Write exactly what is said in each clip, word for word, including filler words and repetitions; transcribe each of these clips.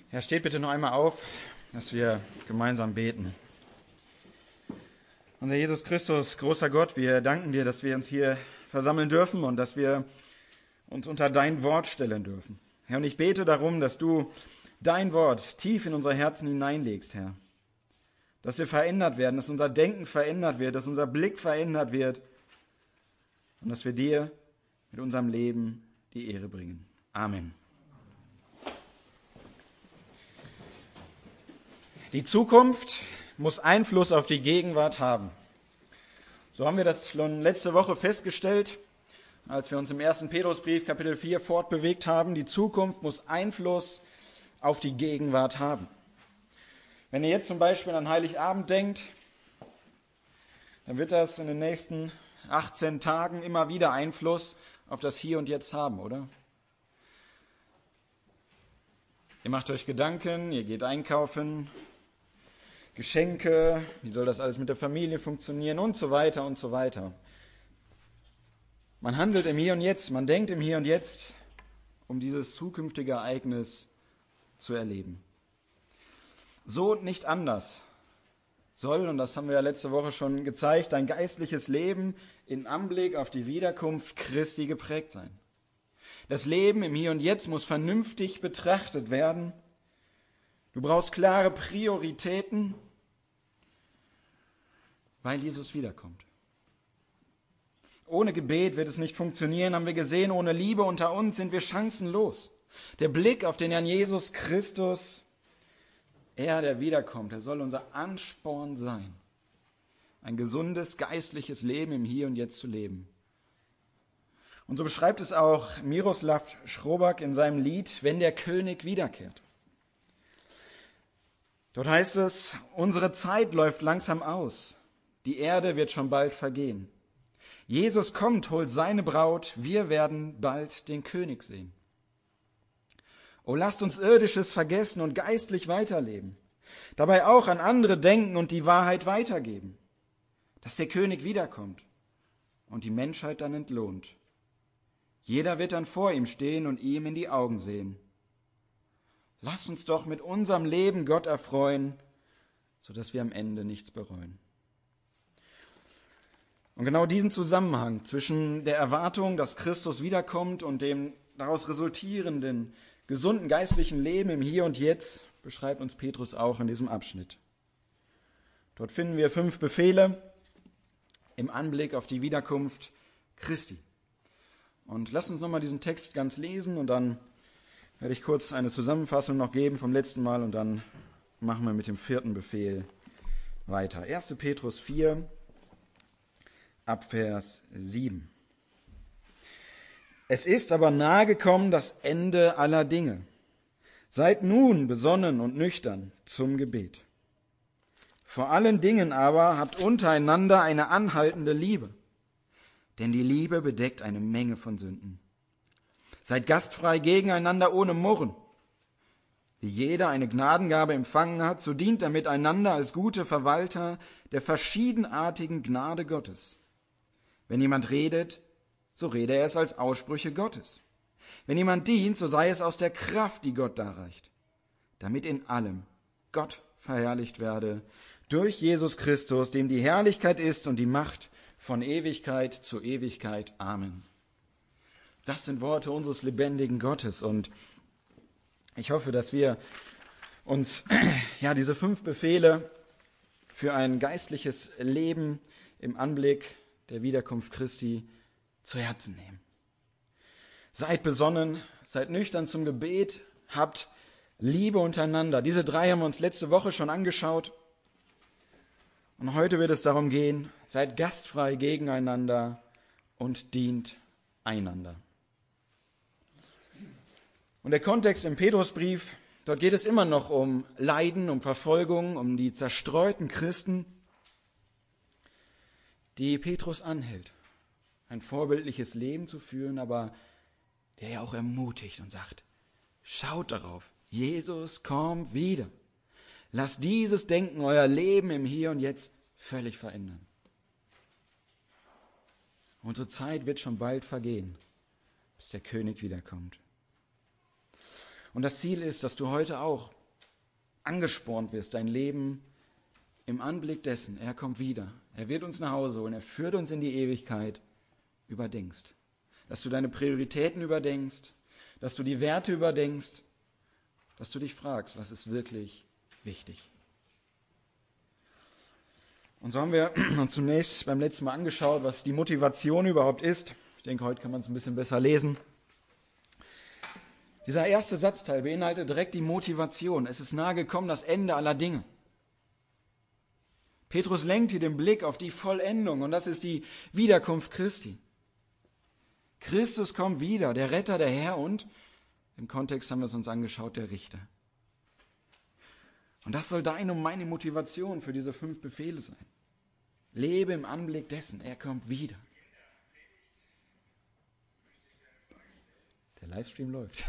Ja, steht bitte noch einmal auf, dass wir gemeinsam beten. Unser Jesus Christus, großer Gott, wir danken dir, dass wir uns hier versammeln dürfen und dass wir uns unter dein Wort stellen dürfen. Herr, und ich bete darum, dass du dein Wort tief in unsere Herzen hineinlegst, Herr. Dass wir verändert werden, dass unser Denken verändert wird, dass unser Blick verändert wird und dass wir dir mit unserem Leben die Ehre bringen. Amen. Die Zukunft muss Einfluss auf die Gegenwart haben. So haben wir das schon letzte Woche festgestellt, als wir uns im ersten Petrusbrief Kapitel vier fortbewegt haben. Die Zukunft muss Einfluss auf die Gegenwart haben. Wenn ihr jetzt zum Beispiel an Heiligabend denkt, dann wird das in den nächsten achtzehn Tagen immer wieder Einfluss auf das Hier und Jetzt haben, oder? Ihr macht euch Gedanken, ihr geht einkaufen, Geschenke, wie soll das alles mit der Familie funktionieren und so weiter und so weiter. Man handelt im Hier und Jetzt, man denkt im Hier und Jetzt, um dieses zukünftige Ereignis zu erleben. So und nicht anders soll, und das haben wir ja letzte Woche schon gezeigt, dein geistliches Leben in Anblick auf die Wiederkunft Christi geprägt sein. Das Leben im Hier und Jetzt muss vernünftig betrachtet werden. Du brauchst klare Prioritäten, weil Jesus wiederkommt. Ohne Gebet wird es nicht funktionieren, haben wir gesehen. Ohne Liebe unter uns sind wir chancenlos. Der Blick auf den Herrn Jesus Christus, er, der wiederkommt, er soll unser Ansporn sein, ein gesundes geistliches Leben im Hier und Jetzt zu leben. Und so beschreibt es auch Miroslav Schrobak in seinem Lied Wenn der König wiederkehrt. Dort heißt es, unsere Zeit läuft langsam aus, die Erde wird schon bald vergehen. Jesus kommt, holt seine Braut, wir werden bald den König sehen. O lasst uns Irdisches vergessen und geistlich weiterleben, dabei auch an andere denken und die Wahrheit weitergeben, dass der König wiederkommt und die Menschheit dann entlohnt. Jeder wird dann vor ihm stehen und ihm in die Augen sehen. Lasst uns doch mit unserem Leben Gott erfreuen, sodass wir am Ende nichts bereuen. Und genau diesen Zusammenhang zwischen der Erwartung, dass Christus wiederkommt und dem daraus resultierenden, gesunden geistlichen Leben im Hier und Jetzt beschreibt uns Petrus auch in diesem Abschnitt. Dort finden wir fünf Befehle im Anblick auf die Wiederkunft Christi. Und lasst uns nochmal diesen Text ganz lesen und dann werde ich kurz eine Zusammenfassung noch geben vom letzten Mal und dann machen wir mit dem vierten Befehl weiter. erster Petrus vier, ab Vers sieben. Es ist aber nahe gekommen das Ende aller Dinge. Seid nun besonnen und nüchtern zum Gebet. Vor allen Dingen aber habt untereinander eine anhaltende Liebe, denn die Liebe bedeckt eine Menge von Sünden. Seid gastfrei gegeneinander ohne Murren. Wie jeder eine Gnadengabe empfangen hat, so dient er miteinander als gute Verwalter der verschiedenartigen Gnade Gottes. Wenn jemand redet, so rede er es als Aussprüche Gottes. Wenn jemand dient, so sei es aus der Kraft, die Gott darreicht, damit in allem Gott verherrlicht werde, durch Jesus Christus, dem die Herrlichkeit ist und die Macht von Ewigkeit zu Ewigkeit. Amen. Das sind Worte unseres lebendigen Gottes und ich hoffe, dass wir uns ja diese fünf Befehle für ein geistliches Leben im Anblick der Wiederkunft Christi zu Herzen nehmen. Seid besonnen, seid nüchtern zum Gebet, habt Liebe untereinander. Diese drei haben wir uns letzte Woche schon angeschaut. Und heute wird es darum gehen, seid gastfrei gegeneinander und dient einander. Und der Kontext im Petrusbrief, dort geht es immer noch um Leiden, um Verfolgung, um die zerstreuten Christen, die Petrus anhält, ein vorbildliches Leben zu führen, aber der ja auch ermutigt und sagt, schaut darauf, Jesus kommt wieder. Lasst dieses Denken euer Leben im Hier und Jetzt völlig verändern. Unsere Zeit wird schon bald vergehen, bis der König wiederkommt. Und das Ziel ist, dass du heute auch angespornt wirst, dein Leben im Anblick dessen, er kommt wieder, er wird uns nach Hause holen, er führt uns in die Ewigkeit, überdenkst. Dass du deine Prioritäten überdenkst, dass du die Werte überdenkst, dass du dich fragst, was ist wirklich wichtig. Und so haben wir uns zunächst beim letzten Mal angeschaut, was die Motivation überhaupt ist. Ich denke, heute kann man es ein bisschen besser lesen. Dieser erste Satzteil beinhaltet direkt die Motivation. Es ist nahe gekommen, das Ende aller Dinge. Petrus lenkt hier den Blick auf die Vollendung und das ist die Wiederkunft Christi. Christus kommt wieder, der Retter, der Herr und, im Kontext haben wir es uns angeschaut, der Richter. Und das soll deine und meine Motivation für diese fünf Befehle sein. Lebe im Anblick dessen, er kommt wieder. Der Livestream läuft.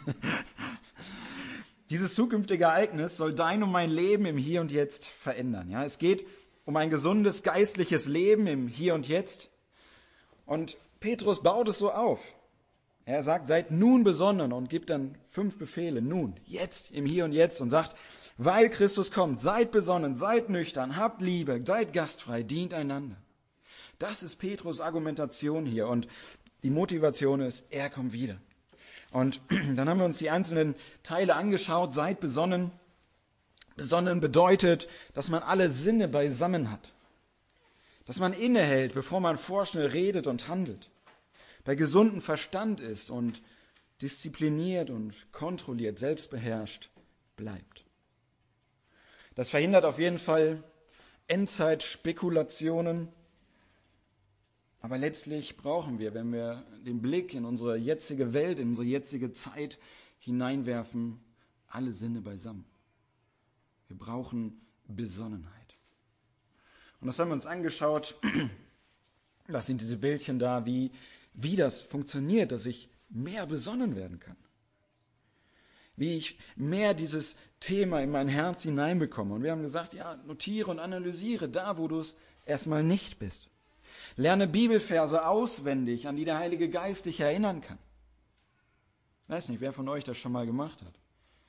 Dieses zukünftige Ereignis soll dein und mein Leben im Hier und Jetzt verändern. Ja, es geht um ein gesundes geistliches Leben im Hier und Jetzt. Und Petrus baut es so auf. Er sagt, seid nun besonnen und gibt dann fünf Befehle. Nun, jetzt, im Hier und Jetzt und sagt, weil Christus kommt, seid besonnen, seid nüchtern, habt Liebe, seid gastfrei, dient einander. Das ist Petrus' Argumentation hier und die Motivation ist, er kommt wieder. Und dann haben wir uns die einzelnen Teile angeschaut. Seid besonnen. Besonnen bedeutet, dass man alle Sinne beisammen hat. Dass man innehält, bevor man vorschnell redet und handelt. Bei gesundem Verstand ist und diszipliniert und kontrolliert, selbstbeherrscht bleibt. Das verhindert auf jeden Fall Endzeitspekulationen. Aber letztlich brauchen wir, wenn wir den Blick in unsere jetzige Welt, in unsere jetzige Zeit hineinwerfen, alle Sinne beisammen. Wir brauchen Besonnenheit. Und das haben wir uns angeschaut. Was sind diese Bildchen da, wie, wie das funktioniert, dass ich mehr besonnen werden kann. Wie ich mehr dieses Thema in mein Herz hineinbekomme. Und wir haben gesagt, ja, notiere und analysiere da, wo du es erstmal nicht bist. Lerne Bibelverse auswendig, an die der Heilige Geist dich erinnern kann. Ich weiß nicht, wer von euch das schon mal gemacht hat.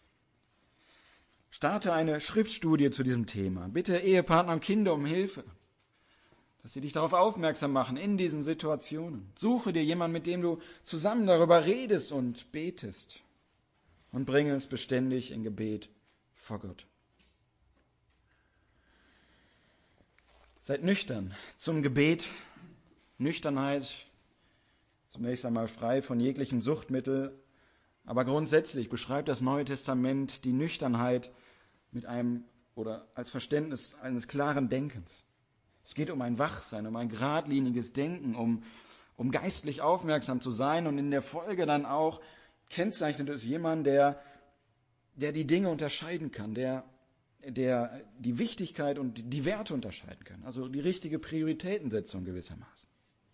Starte eine Schriftstudie zu diesem Thema. Bitte Ehepartner und Kinder um Hilfe, dass sie dich darauf aufmerksam machen in diesen Situationen. Suche dir jemanden, mit dem du zusammen darüber redest und betest und bringe es beständig in Gebet vor Gott. Seid nüchtern zum Gebet. Nüchternheit, zunächst einmal frei von jeglichen Suchtmittel, aber grundsätzlich beschreibt das Neue Testament die Nüchternheit mit einem oder als Verständnis eines klaren Denkens. Es geht um ein Wachsein, um ein geradliniges Denken, um, um geistlich aufmerksam zu sein und in der Folge dann auch kennzeichnet es jemand, der, der die Dinge unterscheiden kann, der der die Wichtigkeit und die Werte unterscheiden kann, also die richtige Prioritätensetzung gewissermaßen.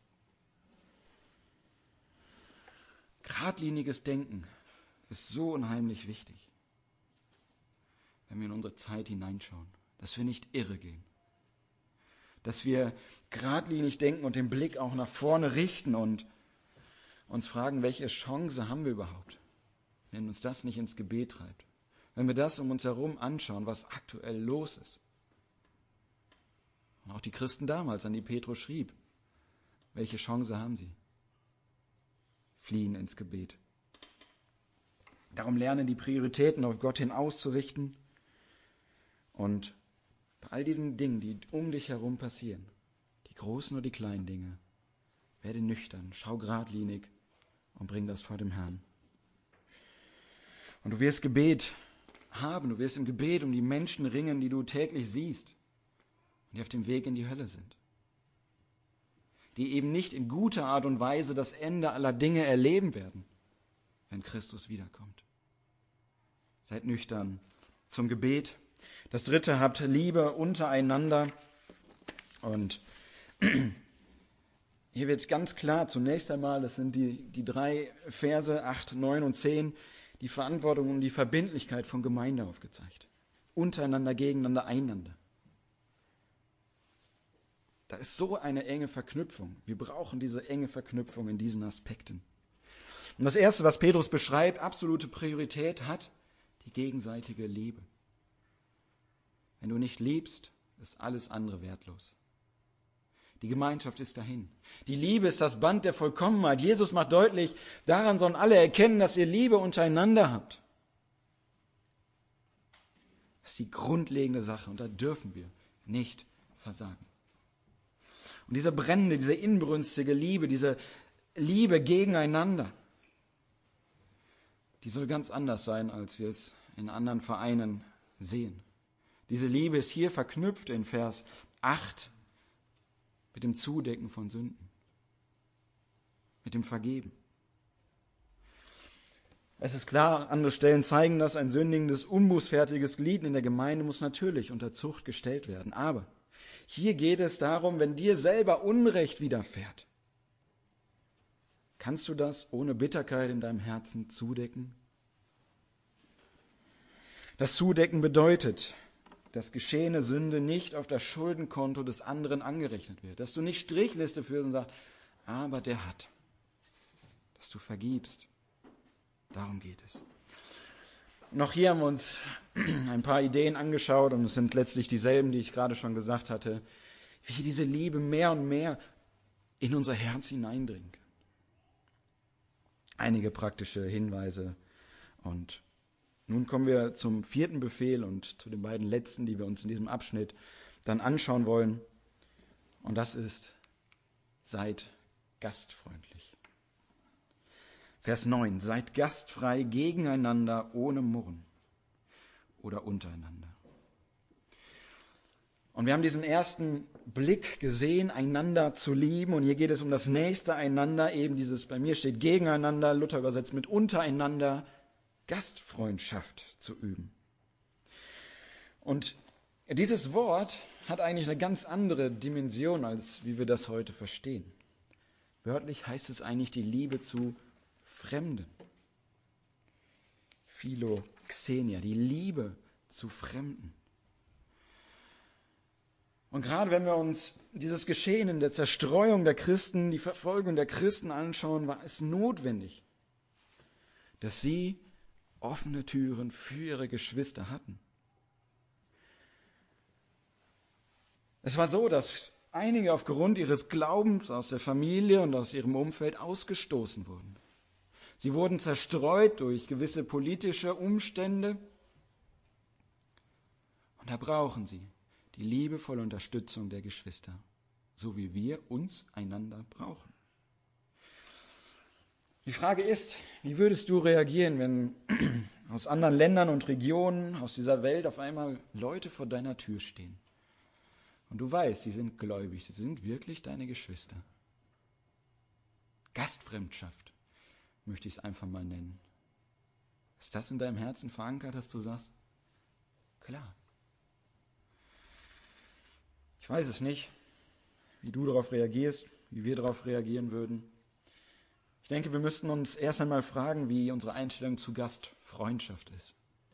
Geradliniges Denken ist so unheimlich wichtig, wenn wir in unsere Zeit hineinschauen, dass wir nicht irre gehen, dass wir geradlinig denken und den Blick auch nach vorne richten und uns fragen, welche Chance haben wir überhaupt, wenn uns das nicht ins Gebet treibt. Wenn wir das um uns herum anschauen, was aktuell los ist. Und auch die Christen damals, an die Petrus schrieb, welche Chance haben sie? Fliehen ins Gebet. Darum lernen die Prioritäten auf Gott hin auszurichten. Und bei all diesen Dingen, die um dich herum passieren, die großen oder die kleinen Dinge, werde nüchtern, schau geradlinig und bring das vor dem Herrn. Und du wirst Gebet haben. Du wirst im Gebet um die Menschen ringen, die du täglich siehst und die auf dem Weg in die Hölle sind. Die eben nicht in guter Art und Weise das Ende aller Dinge erleben werden, wenn Christus wiederkommt. Seid nüchtern zum Gebet. Das dritte, habt Liebe untereinander. Und hier wird ganz klar, zunächst einmal, das sind die, die drei Verse acht, neun und zehn, die Verantwortung und die Verbindlichkeit von Gemeinde aufgezeigt. Untereinander, gegeneinander, einander. Da ist so eine enge Verknüpfung. Wir brauchen diese enge Verknüpfung in diesen Aspekten. Und das Erste, was Petrus beschreibt, absolute Priorität hat, die gegenseitige Liebe. Wenn du nicht liebst, ist alles andere wertlos. Die Gemeinschaft ist dahin. Die Liebe ist das Band der Vollkommenheit. Jesus macht deutlich, daran sollen alle erkennen, dass ihr Liebe untereinander habt. Das ist die grundlegende Sache und da dürfen wir nicht versagen. Und diese brennende, diese inbrünstige Liebe, diese Liebe gegeneinander, die soll ganz anders sein, als wir es in anderen Vereinen sehen. Diese Liebe ist hier verknüpft in Vers acht mit dem Zudecken von Sünden, mit dem Vergeben. Es ist klar, andere Stellen zeigen das, ein sündigendes, unbußfertiges Glied in der Gemeinde muss natürlich unter Zucht gestellt werden. Aber hier geht es darum, wenn dir selber Unrecht widerfährt, kannst du das ohne Bitterkeit in deinem Herzen zudecken? Das Zudecken bedeutet, dass geschehene Sünde nicht auf das Schuldenkonto des anderen angerechnet wird. Dass du nicht Strichliste führst und sagst, aber der hat. Dass du vergibst. Darum geht es. Noch hier haben wir uns ein paar Ideen angeschaut und es sind letztlich dieselben, die ich gerade schon gesagt hatte, wie diese Liebe mehr und mehr in unser Herz hineindringen kann. Einige praktische Hinweise und nun kommen wir zum vierten Befehl und zu den beiden letzten, die wir uns in diesem Abschnitt dann anschauen wollen. Und das ist, seid gastfreundlich. Vers neun, seid gastfrei gegeneinander ohne Murren oder untereinander. Und wir haben diesen ersten Blick gesehen, einander zu lieben. Und hier geht es um das nächste Einander, eben dieses, bei mir steht gegeneinander, Luther übersetzt mit untereinander, Gastfreundschaft zu üben. Und dieses Wort hat eigentlich eine ganz andere Dimension, als wie wir das heute verstehen. Wörtlich heißt es eigentlich die Liebe zu Fremden. Philoxenia, die Liebe zu Fremden. Und gerade wenn wir uns dieses Geschehen in der Zerstreuung der Christen, die Verfolgung der Christen anschauen, war es notwendig, dass sie offene Türen für ihre Geschwister hatten. Es war so, dass einige aufgrund ihres Glaubens aus der Familie und aus ihrem Umfeld ausgestoßen wurden. Sie wurden zerstreut durch gewisse politische Umstände. Und da brauchen sie die liebevolle Unterstützung der Geschwister, so wie wir uns einander brauchen. Die Frage ist, wie würdest du reagieren, wenn aus anderen Ländern und Regionen, aus dieser Welt auf einmal Leute vor deiner Tür stehen? Und du weißt, sie sind gläubig, sie sind wirklich deine Geschwister. Gastfremdschaft möchte ich es einfach mal nennen. Ist das in deinem Herzen verankert, dass du sagst, klar. Ich weiß es nicht, wie du darauf reagierst, wie wir darauf reagieren würden. Ich denke, wir müssten uns erst einmal fragen, wie unsere Einstellung zu Gastfreundschaft ist.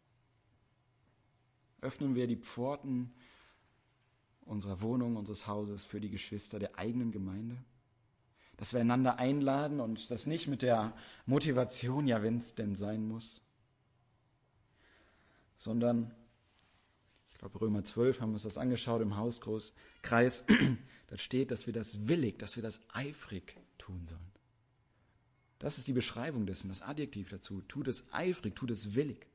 Öffnen wir die Pforten unserer Wohnung, unseres Hauses für die Geschwister der eigenen Gemeinde? Dass wir einander einladen und das nicht mit der Motivation, ja, wenn es denn sein muss, sondern, ich glaube Römer zwölf haben wir uns das angeschaut im Hauskreis, da steht, dass wir das willig, dass wir das eifrig tun sollen. Das ist die Beschreibung dessen, das Adjektiv dazu. Tut es eifrig, tut es willig.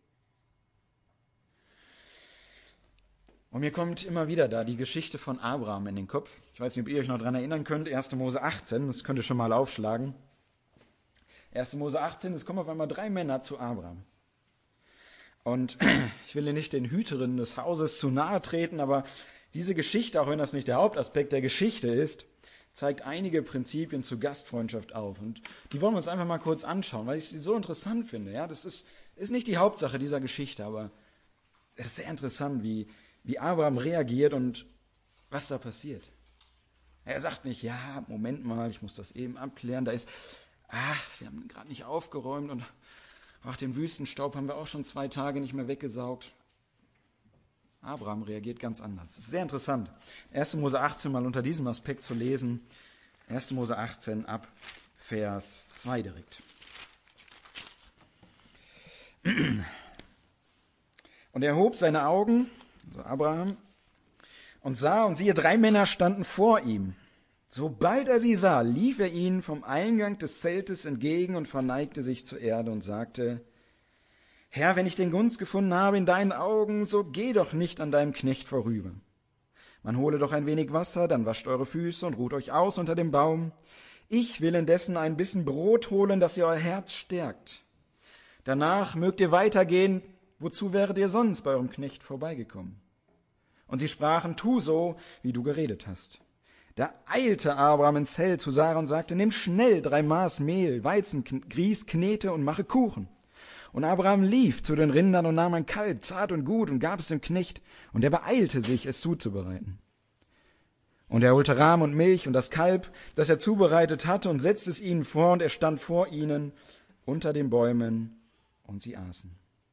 Und mir kommt immer wieder da die Geschichte von Abraham in den Kopf. Ich weiß nicht, ob ihr euch noch daran erinnern könnt. erster Mose achtzehn, das könnt ihr schon mal aufschlagen. erster Mose achtzehn, es kommen auf einmal drei Männer zu Abraham. Und ich will hier nicht den Hüterinnen des Hauses zu nahe treten, aber diese Geschichte, auch wenn das nicht der Hauptaspekt der Geschichte ist, zeigt einige Prinzipien zur Gastfreundschaft auf. Und die wollen wir uns einfach mal kurz anschauen, weil ich sie so interessant finde. Ja, das ist, ist nicht die Hauptsache dieser Geschichte, aber es ist sehr interessant, wie, wie Abraham reagiert und was da passiert. Er sagt nicht, ja, Moment mal, ich muss das eben abklären. Da ist, ach, wir haben gerade nicht aufgeräumt und ach, den Wüstenstaub haben wir auch schon zwei Tage nicht mehr weggesaugt. Abraham reagiert ganz anders. Das ist sehr interessant. erster Mose achtzehn mal unter diesem Aspekt zu lesen. erster Mose achtzehn ab Vers zwei direkt. Und er hob seine Augen, also Abraham, und sah, und siehe, drei Männer standen vor ihm. Sobald er sie sah, lief er ihnen vom Eingang des Zeltes entgegen und verneigte sich zur Erde und sagte, Herr, wenn ich den Gunst gefunden habe in deinen Augen, so geh doch nicht an deinem Knecht vorüber. Man hole doch ein wenig Wasser, dann wascht eure Füße und ruht euch aus unter dem Baum. Ich will indessen ein bisschen Brot holen, dass ihr euer Herz stärkt. Danach mögt ihr weitergehen, wozu wäret ihr sonst bei eurem Knecht vorbeigekommen? Und sie sprachen, tu so, wie du geredet hast. Da eilte Abraham ins Zelt zu Sarah und sagte, nimm schnell drei Maß Mehl, Weizen, Grieß, knete und mache Kuchen. Und Abraham lief zu den Rindern und nahm ein Kalb, zart und gut, und gab es dem Knecht, und er beeilte sich, es zuzubereiten. Und er holte Rahm und Milch und das Kalb, das er zubereitet hatte, und setzte es ihnen vor, und er stand vor ihnen unter den Bäumen, und sie aßen.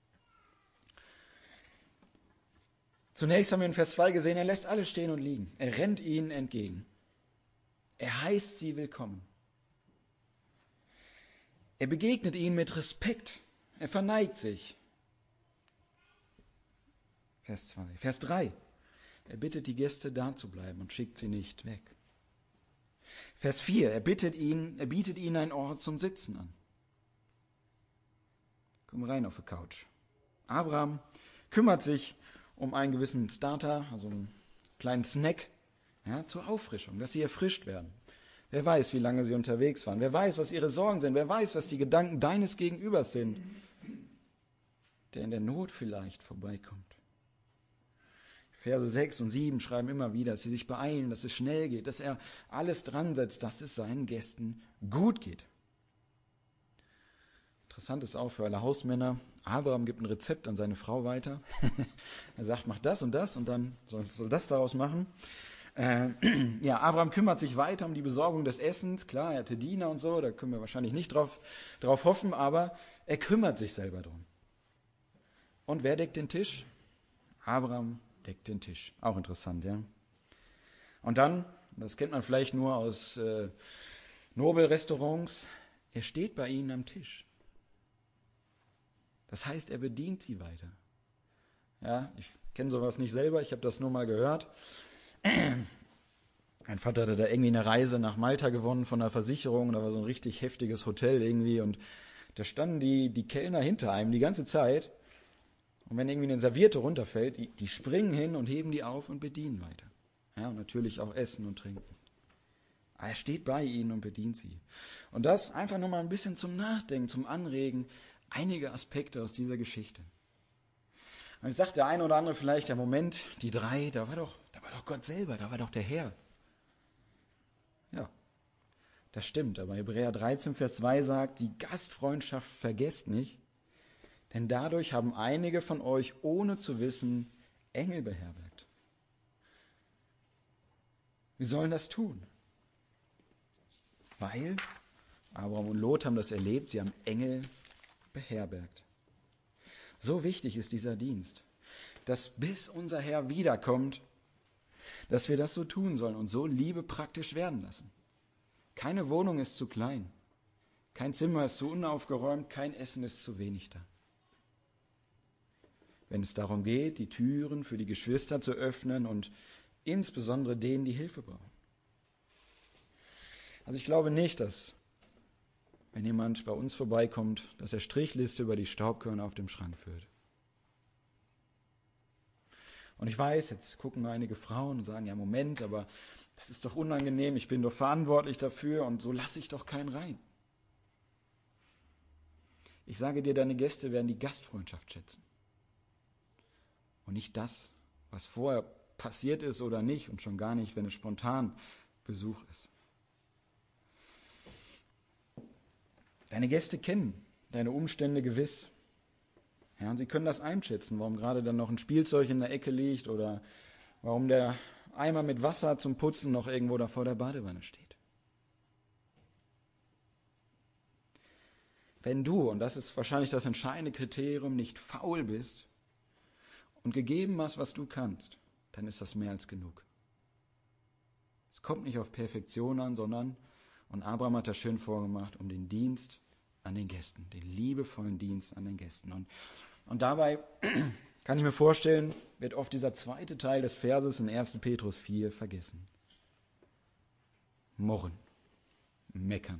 Zunächst haben wir in Vers zwei gesehen, er lässt alle stehen und liegen. Er rennt ihnen entgegen. Er heißt sie willkommen. Er begegnet ihnen mit Respekt. Er verneigt sich. Vers zwei. Vers drei. Er bittet die Gäste, da zu bleiben und schickt sie nicht weg. Vers vier. Er bittet ihn, er bietet ihnen einen Ort zum Sitzen an. Komm rein auf die Couch. Abraham kümmert sich um einen gewissen Starter, also einen kleinen Snack, ja, zur Auffrischung, dass sie erfrischt werden. Wer weiß, wie lange sie unterwegs waren. Wer weiß, was ihre Sorgen sind. Wer weiß, was die Gedanken deines Gegenübers sind, der in der Not vielleicht vorbeikommt. Verse sechs und sieben schreiben immer wieder, dass sie sich beeilen, dass es schnell geht, dass er alles dran setzt, dass es seinen Gästen gut geht. Interessant ist auch für alle Hausmänner, Abraham gibt ein Rezept an seine Frau weiter. Er sagt, mach das und das und dann soll, soll das daraus machen. Äh, ja, Abraham kümmert sich weiter um die Besorgung des Essens. Klar, er hatte Diener und so, da können wir wahrscheinlich nicht drauf, drauf hoffen, aber er kümmert sich selber drum. Und wer deckt den Tisch? Abraham deckt den Tisch. Auch interessant, ja. Und dann, das kennt man vielleicht nur aus äh, Nobelrestaurants, er steht bei ihnen am Tisch. Das heißt, er bedient sie weiter. Ja, ich kenne sowas nicht selber, ich habe das nur mal gehört. Mein Vater hatte da irgendwie eine Reise nach Malta gewonnen von einer Versicherung, da war so ein richtig heftiges Hotel irgendwie und da standen die, die Kellner hinter einem die ganze Zeit und wenn irgendwie eine Serviette runterfällt, die, die springen hin und heben die auf und bedienen weiter. Ja, und natürlich auch essen und trinken. Aber er steht bei ihnen und bedient sie. Und das einfach nur mal ein bisschen zum Nachdenken, zum Anregen, einige Aspekte aus dieser Geschichte. Und jetzt sagt der eine oder andere vielleicht, ja Moment, die drei, da war doch, da war doch Gott selber, da war doch der Herr. Ja, das stimmt, aber Hebräer dreizehn, Vers zwei sagt, die Gastfreundschaft vergesst nicht, denn dadurch haben einige von euch, ohne zu wissen, Engel beherbergt. Wir sollen das tun, weil Abraham und Lot haben das erlebt, sie haben Engel beherbergt. So wichtig ist dieser Dienst, dass bis unser Herr wiederkommt, dass wir das so tun sollen und so Liebe praktisch werden lassen. Keine Wohnung ist zu klein, kein Zimmer ist zu unaufgeräumt, kein Essen ist zu wenig da. Wenn es darum geht, die Türen für die Geschwister zu öffnen und insbesondere denen, die Hilfe brauchen. Also ich glaube nicht, dass, wenn jemand bei uns vorbeikommt, dass er Strichliste über die Staubkörner auf dem Schrank führt. Und ich weiß, jetzt gucken einige Frauen und sagen, ja Moment, aber das ist doch unangenehm, ich bin doch verantwortlich dafür und so lasse ich doch keinen rein. Ich sage dir, deine Gäste werden die Gastfreundschaft schätzen. Und nicht das, was vorher passiert ist oder nicht und schon gar nicht, wenn es spontan Besuch ist. Deine Gäste kennen deine Umstände gewiss. Ja, und sie können das einschätzen, warum gerade dann noch ein Spielzeug in der Ecke liegt oder warum der Eimer mit Wasser zum Putzen noch irgendwo da vor der Badewanne steht. Wenn du, und das ist wahrscheinlich das entscheidende Kriterium, nicht faul bist und gegeben hast, was du kannst, dann ist das mehr als genug. Es kommt nicht auf Perfektion an, sondern, und Abraham hat das schön vorgemacht, um den Dienst an den Gästen, den liebevollen Dienst an den Gästen. Und, und dabei kann ich mir vorstellen, wird oft dieser zweite Teil des Verses in erster Petrus vier vergessen. Murren, meckern.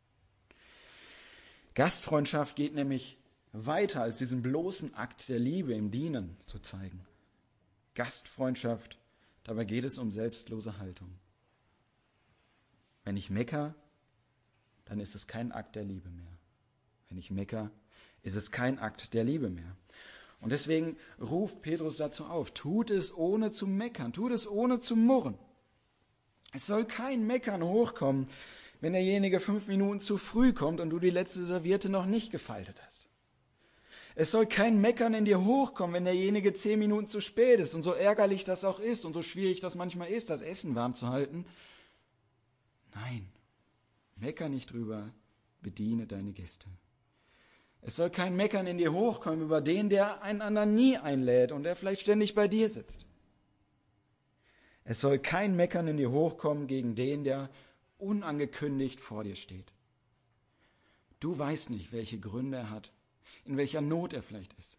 Gastfreundschaft geht nämlich weiter als diesen bloßen Akt der Liebe im Dienen zu zeigen. Gastfreundschaft, dabei geht es um selbstlose Haltung. Wenn ich mecker, dann ist es kein Akt der Liebe mehr. Wenn ich mecker, ist es kein Akt der Liebe mehr. Und deswegen ruft Petrus dazu auf, tut es ohne zu meckern, tut es ohne zu murren. Es soll kein Meckern hochkommen, wenn derjenige fünf Minuten zu früh kommt und du die letzte Serviette noch nicht gefaltet hast. Es soll kein Meckern in dir hochkommen, wenn derjenige zehn Minuten zu spät ist und so ärgerlich das auch ist und so schwierig das manchmal ist, das Essen warm zu halten. Nein, mecker nicht drüber, bediene deine Gäste. Es soll kein Meckern in dir hochkommen über den, der einen anderen nie einlädt und der vielleicht ständig bei dir sitzt. Es soll kein Meckern in dir hochkommen gegen den, der unangekündigt vor dir steht. Du weißt nicht, welche Gründe er hat, in welcher Not er vielleicht ist.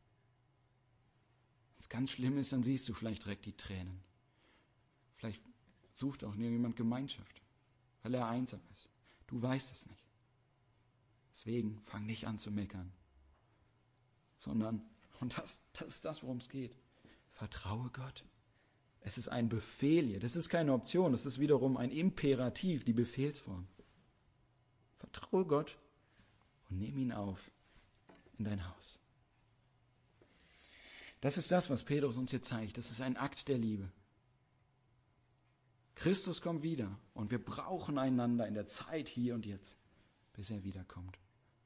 Wenn es ganz schlimm ist, dann siehst du vielleicht direkt die Tränen. Vielleicht sucht auch jemand Gemeinschaft, weil er einsam ist. Du weißt es nicht. Deswegen fang nicht an zu meckern, sondern, und das, das ist das, worum es geht, vertraue Gott. Es ist ein Befehl hier, das ist keine Option, das ist wiederum ein Imperativ, die Befehlsform. Vertraue Gott und nimm ihn auf in dein Haus. Das ist das, was Petrus uns hier zeigt, das ist ein Akt der Liebe. Christus kommt wieder und wir brauchen einander in der Zeit hier und jetzt, bis er wiederkommt.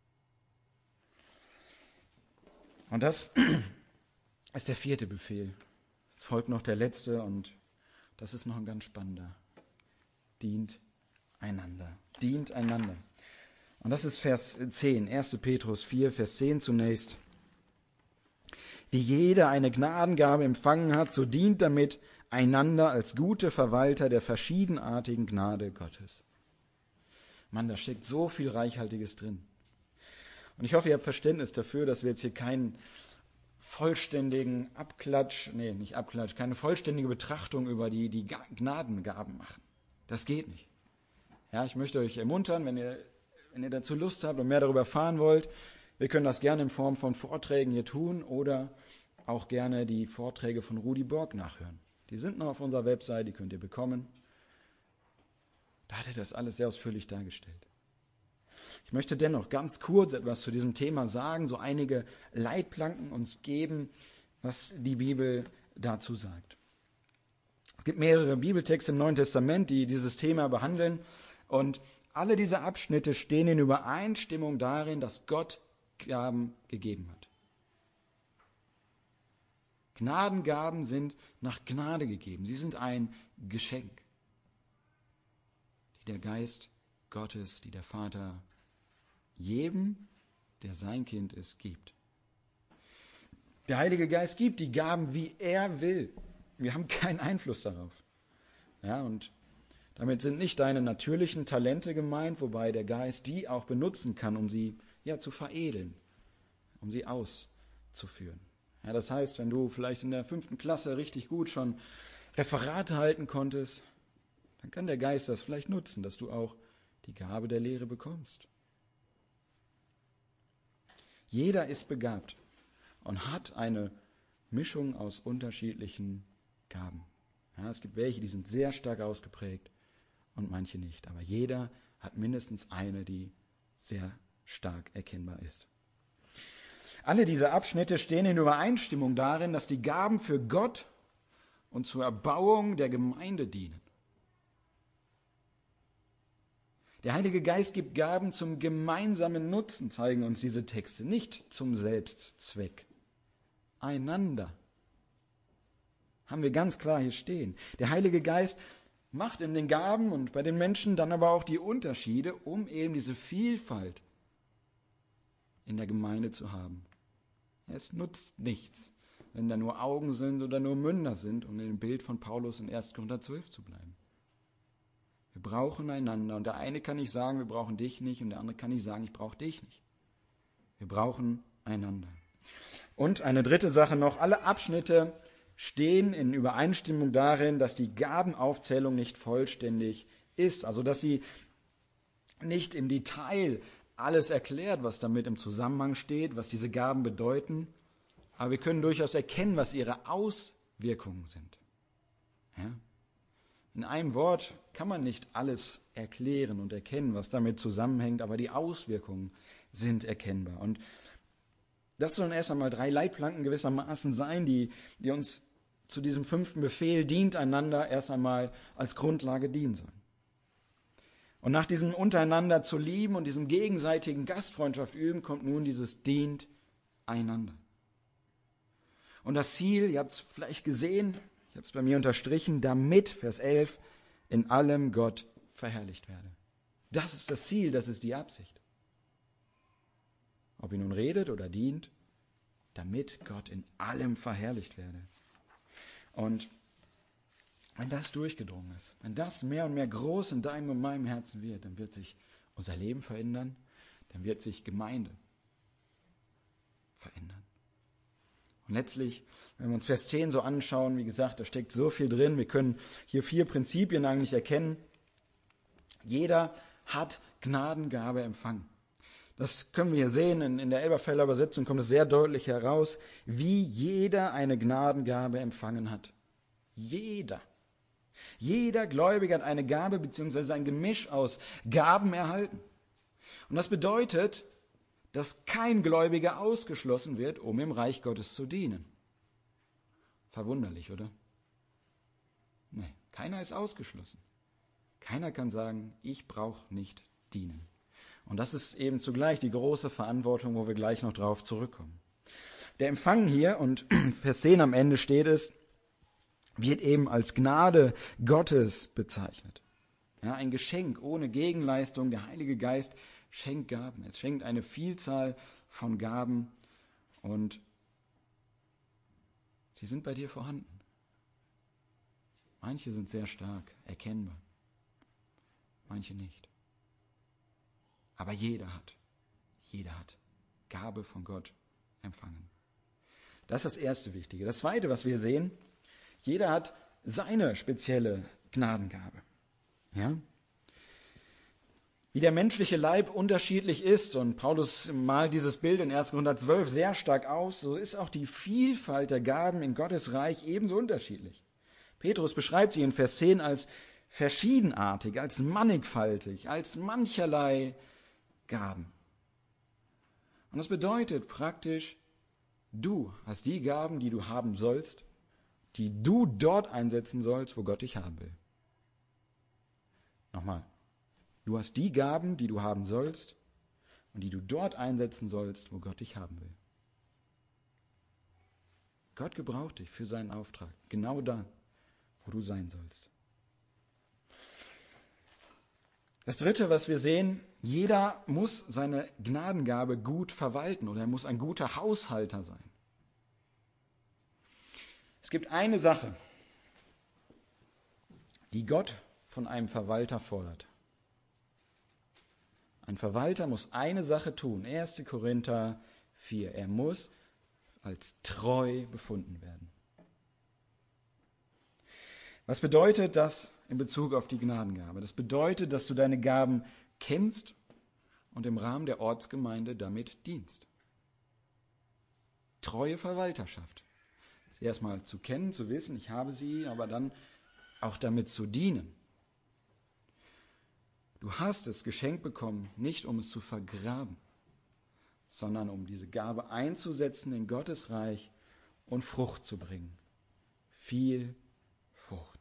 Und das ist der vierte Befehl. Es folgt noch der letzte und das ist noch ein ganz spannender. Dient einander. Dient einander. Und das ist Vers zehn, erster Petrus vier, Vers zehn zunächst. Wie jeder eine Gnadengabe empfangen hat, so dient damit einander als gute Verwalter der verschiedenartigen Gnade Gottes. Mann, da steckt so viel Reichhaltiges drin. Und ich hoffe, ihr habt Verständnis dafür, dass wir jetzt hier keinen vollständigen Abklatsch, nee, nicht Abklatsch, keine vollständige Betrachtung über die, die Gnadengaben machen. Das geht nicht. Ja, ich möchte euch ermuntern, wenn ihr, wenn ihr dazu Lust habt und mehr darüber erfahren wollt, wir können das gerne in Form von Vorträgen hier tun oder auch gerne die Vorträge von Rudi Borg nachhören. Die sind noch auf unserer Website, die könnt ihr bekommen. Da hat er das alles sehr ausführlich dargestellt. Ich möchte dennoch ganz kurz etwas zu diesem Thema sagen, so einige Leitplanken uns geben, was die Bibel dazu sagt. Es gibt mehrere Bibeltexte im Neuen Testament, die dieses Thema behandeln und alle diese Abschnitte stehen in Übereinstimmung darin, dass Gott Gaben gegeben hat. Gnadengaben sind nach Gnade gegeben. Sie sind ein Geschenk, die der Geist Gottes, die der Vater jedem, der sein Kind ist, gibt. Der Heilige Geist gibt die Gaben, wie er will. Wir haben keinen Einfluss darauf. Ja, und damit sind nicht deine natürlichen Talente gemeint, wobei der Geist die auch benutzen kann, um sie ja, zu veredeln, um sie auszuführen. Ja, das heißt, wenn du vielleicht in der fünften Klasse richtig gut schon Referate halten konntest, dann kann der Geist das vielleicht nutzen, dass du auch die Gabe der Lehre bekommst. Jeder ist begabt und hat eine Mischung aus unterschiedlichen Gaben. Ja, es gibt welche, die sind sehr stark ausgeprägt und manche nicht. Aber jeder hat mindestens eine, die sehr stark erkennbar ist. Alle diese Abschnitte stehen in Übereinstimmung darin, dass die Gaben für Gott und zur Erbauung der Gemeinde dienen. Der Heilige Geist gibt Gaben zum gemeinsamen Nutzen, zeigen uns diese Texte, nicht zum Selbstzweck. Einander. Haben wir ganz klar hier stehen. Der Heilige Geist macht in den Gaben und bei den Menschen dann aber auch die Unterschiede, um eben diese Vielfalt in der Gemeinde zu haben. Es nutzt nichts, wenn da nur Augen sind oder nur Münder sind, um in dem Bild von Paulus in erster Korinther zwölf zu bleiben. Wir brauchen einander und der eine kann nicht sagen, wir brauchen dich nicht und der andere kann nicht sagen, ich brauche dich nicht. Wir brauchen einander. Und eine dritte Sache noch, alle Abschnitte stehen in Übereinstimmung darin, dass die Gabenaufzählung nicht vollständig ist, also dass sie nicht im Detail alles erklärt, was damit im Zusammenhang steht, was diese Gaben bedeuten, aber wir können durchaus erkennen, was ihre Auswirkungen sind. Ja? In einem Wort kann man nicht alles erklären und erkennen, was damit zusammenhängt, aber die Auswirkungen sind erkennbar. Und das sollen erst einmal drei Leitplanken gewissermaßen sein, die, die uns zu diesem fünften Befehl dient einander erst einmal als Grundlage dienen sollen. Und nach diesem untereinander zu lieben und diesem gegenseitigen Gastfreundschaft üben, kommt nun dieses dient einander. Und das Ziel, ihr habt es vielleicht gesehen, ich habe es bei mir unterstrichen, damit, Vers elf, in allem Gott verherrlicht werde. Das ist das Ziel, das ist die Absicht. Ob ihr nun redet oder dient, damit Gott in allem verherrlicht werde. Und wenn das durchgedrungen ist, wenn das mehr und mehr groß in deinem und meinem Herzen wird, dann wird sich unser Leben verändern, dann wird sich Gemeinde verändern. Und letztlich, wenn wir uns Vers zehn so anschauen, wie gesagt, da steckt so viel drin, wir können hier vier Prinzipien eigentlich erkennen. Jeder hat Gnadengabe empfangen. Das können wir hier sehen, in, in der Elberfelder Übersetzung kommt es sehr deutlich heraus, wie jeder eine Gnadengabe empfangen hat. Jeder. Jeder Gläubige hat eine Gabe bzw. ein Gemisch aus Gaben erhalten. Und das bedeutet, dass kein Gläubiger ausgeschlossen wird, um im Reich Gottes zu dienen. Verwunderlich, oder? Nein, keiner ist ausgeschlossen. Keiner kann sagen, ich brauche nicht dienen. Und das ist eben zugleich die große Verantwortung, wo wir gleich noch drauf zurückkommen. Der Empfang hier, und Vers zehn am Ende steht es, wird eben als Gnade Gottes bezeichnet. Ja, ein Geschenk ohne Gegenleistung. Der Heilige Geist schenkt Gaben. Es schenkt eine Vielzahl von Gaben und sie sind bei dir vorhanden. Manche sind sehr stark erkennbar, manche nicht. Aber jeder hat, jeder hat Gabe von Gott empfangen. Das ist das erste Wichtige. Das zweite, was wir sehen, jeder hat seine spezielle Gnadengabe. Ja? Wie der menschliche Leib unterschiedlich ist, und Paulus malt dieses Bild in erster Korinther zwölf sehr stark aus, so ist auch die Vielfalt der Gaben in Gottes Reich ebenso unterschiedlich. Petrus beschreibt sie in Vers zehn als verschiedenartig, als mannigfaltig, als mancherlei Gaben. Und das bedeutet praktisch, du hast die Gaben, die du haben sollst, die du dort einsetzen sollst, wo Gott dich haben will. Nochmal. Du hast die Gaben, die du haben sollst und die du dort einsetzen sollst, wo Gott dich haben will. Gott gebraucht dich für seinen Auftrag, genau da, wo du sein sollst. Das Dritte, was wir sehen, jeder muss seine Gnadengabe gut verwalten oder er muss ein guter Haushalter sein. Es gibt eine Sache, die Gott von einem Verwalter fordert. Ein Verwalter muss eine Sache tun, erster Korinther vier. Er muss als treu befunden werden. Was bedeutet das in Bezug auf die Gnadengabe? Das bedeutet, dass du deine Gaben kennst und im Rahmen der Ortsgemeinde damit dienst. Treue Verwalterschaft. Das erstmal zu kennen, zu wissen, ich habe sie, aber dann auch damit zu dienen. Du hast es geschenkt bekommen, nicht um es zu vergraben, sondern um diese Gabe einzusetzen in Gottes Reich und Frucht zu bringen. Viel Frucht.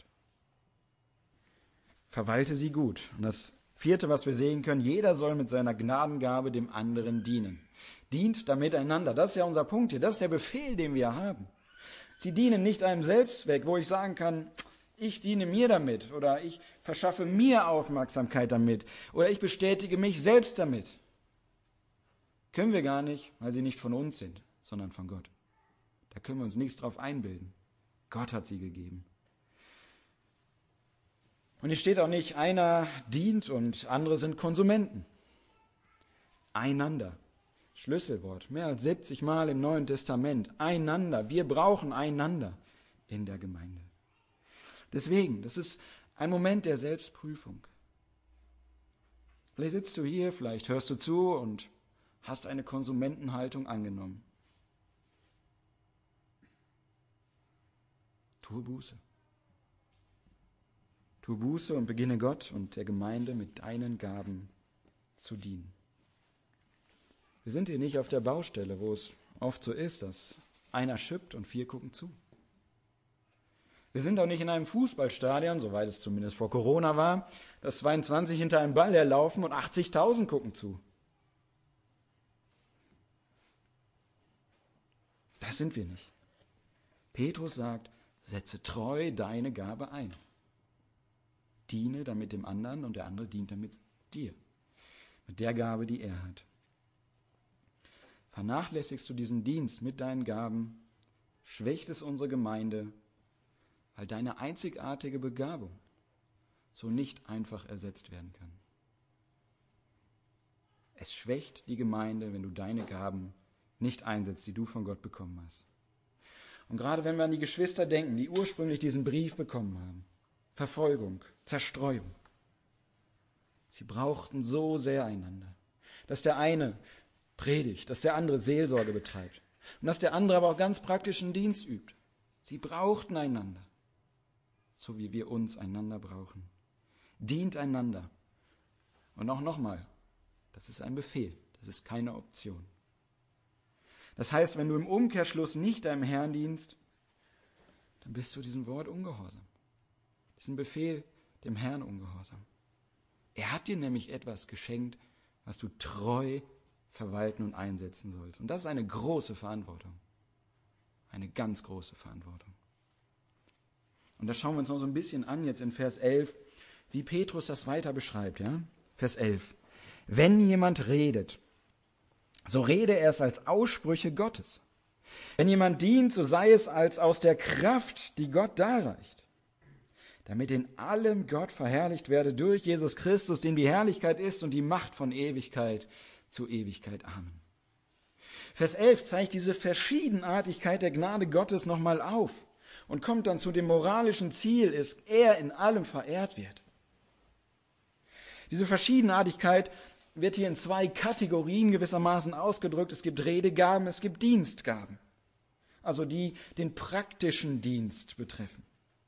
Verwalte sie gut. Und das Vierte, was wir sehen können, jeder soll mit seiner Gnadengabe dem anderen dienen. Dient damit einander. Das ist ja unser Punkt hier. Das ist der Befehl, den wir haben. Sie dienen nicht einem Selbstzweck, wo ich sagen kann, ich diene mir damit oder ich verschaffe mir Aufmerksamkeit damit oder ich bestätige mich selbst damit. Können wir gar nicht, weil sie nicht von uns sind, sondern von Gott. Da können wir uns nichts drauf einbilden. Gott hat sie gegeben. Und hier steht auch nicht, einer dient und andere sind Konsumenten. Einander. Schlüsselwort, mehr als siebzig Mal im Neuen Testament. Einander, wir brauchen einander in der Gemeinde. Deswegen, das ist ein Moment der Selbstprüfung. Vielleicht sitzt du hier, vielleicht hörst du zu und hast eine Konsumentenhaltung angenommen. Tue Buße. Tue Buße und beginne Gott und der Gemeinde mit deinen Gaben zu dienen. Wir sind hier nicht auf der Baustelle, wo es oft so ist, dass einer schippt und vier gucken zu. Wir sind auch nicht in einem Fußballstadion, soweit es zumindest vor Corona war, dass zweiundzwanzig hinter einem Ball herlaufen und achtzigtausend gucken zu. Das sind wir nicht. Petrus sagt, setze treu deine Gabe ein. Diene damit dem anderen und der andere dient damit dir. Mit der Gabe, die er hat. Vernachlässigst du diesen Dienst mit deinen Gaben, schwächt es unsere Gemeinde, weil deine einzigartige Begabung so nicht einfach ersetzt werden kann. Es schwächt die Gemeinde, wenn du deine Gaben nicht einsetzt, die du von Gott bekommen hast. Und gerade wenn wir an die Geschwister denken, die ursprünglich diesen Brief bekommen haben, Verfolgung, Zerstreuung, sie brauchten so sehr einander, dass der eine predigt, dass der andere Seelsorge betreibt und dass der andere aber auch ganz praktischen Dienst übt. Sie brauchten einander, so wie wir uns einander brauchen. Dient einander. Und auch nochmal, das ist ein Befehl, das ist keine Option. Das heißt, wenn du im Umkehrschluss nicht deinem Herrn dienst, dann bist du diesem Wort ungehorsam. Diesen Befehl dem Herrn ungehorsam. Er hat dir nämlich etwas geschenkt, was du treu verwalten und einsetzen sollst. Und das ist eine große Verantwortung. Eine ganz große Verantwortung. Und da schauen wir uns noch so ein bisschen an, jetzt in Vers elf, wie Petrus das weiter beschreibt. Ja? Vers elf. Wenn jemand redet, so rede er es als Aussprüche Gottes. Wenn jemand dient, so sei es als aus der Kraft, die Gott darreicht, damit in allem Gott verherrlicht werde durch Jesus Christus, dem die Herrlichkeit ist und die Macht von Ewigkeit zu Ewigkeit. Amen. Vers elf zeigt diese Verschiedenartigkeit der Gnade Gottes nochmal auf und kommt dann zu dem moralischen Ziel, dass er in allem verehrt wird. Diese Verschiedenartigkeit wird hier in zwei Kategorien gewissermaßen ausgedrückt. Es gibt Redegaben, es gibt Dienstgaben. Also die den praktischen Dienst betreffen.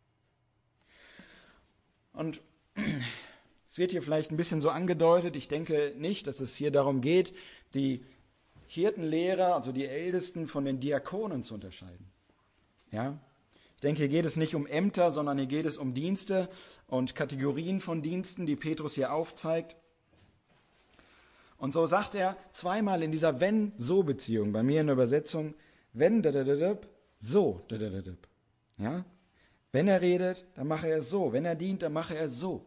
Und es wird hier vielleicht ein bisschen so angedeutet, ich denke nicht, dass es hier darum geht, die Hirtenlehrer, also die Ältesten, von den Diakonen zu unterscheiden. Ja? Ich denke, hier geht es nicht um Ämter, sondern hier geht es um Dienste und Kategorien von Diensten, die Petrus hier aufzeigt. Und so sagt er zweimal in dieser Wenn-So-Beziehung, bei mir in der Übersetzung, wenn, so, ja? Wenn er redet, dann mache er es so. Wenn er dient, dann mache er es so.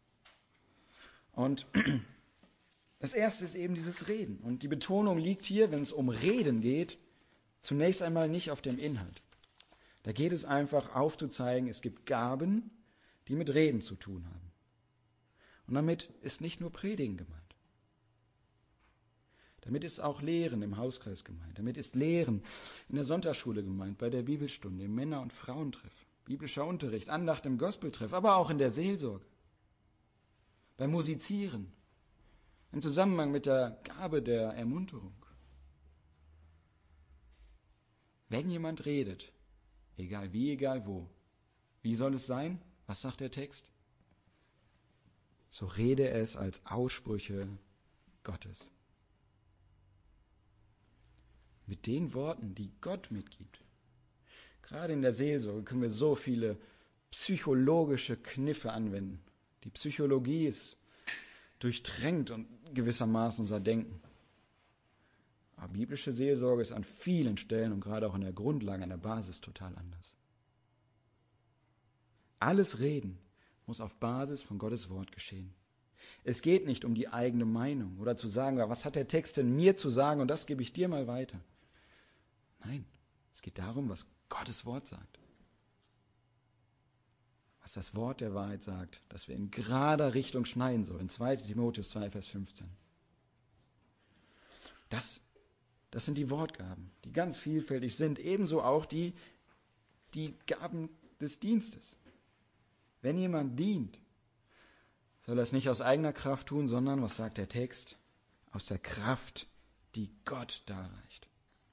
Und das erste ist eben dieses Reden. Und die Betonung liegt hier, wenn es um Reden geht, zunächst einmal nicht auf dem Inhalt. Da geht es einfach aufzuzeigen, es gibt Gaben, die mit Reden zu tun haben. Und damit ist nicht nur Predigen gemeint. Damit ist auch Lehren im Hauskreis gemeint. Damit ist Lehren in der Sonntagsschule gemeint, bei der Bibelstunde, im Männer- und Frauentreff, biblischer Unterricht, Andacht im Gospeltreff, aber auch in der Seelsorge, beim Musizieren, im Zusammenhang mit der Gabe der Ermunterung. Wenn jemand redet, egal wie, egal wo, wie soll es sein? Was sagt der Text? So rede es als Aussprüche Gottes. Mit den Worten, die Gott mitgibt. Gerade in der Seelsorge können wir so viele psychologische Kniffe anwenden. Die Psychologie ist durchdrängt und gewissermaßen unser Denken. Aber biblische Seelsorge ist an vielen Stellen und gerade auch in der Grundlage, an der Basis total anders. Alles Reden muss auf Basis von Gottes Wort geschehen. Es geht nicht um die eigene Meinung oder zu sagen, was hat der Text denn mir zu sagen und das gebe ich dir mal weiter. Nein, es geht darum, was Gottes Wort sagt. Was das Wort der Wahrheit sagt, dass wir in gerader Richtung schneiden sollen. zweiter Timotheus zwei, Vers fünfzehn. Das Das sind die Wortgaben, die ganz vielfältig sind, ebenso auch die, die Gaben des Dienstes. Wenn jemand dient, soll er es nicht aus eigener Kraft tun, sondern, was sagt der Text, aus der Kraft, die Gott darreicht.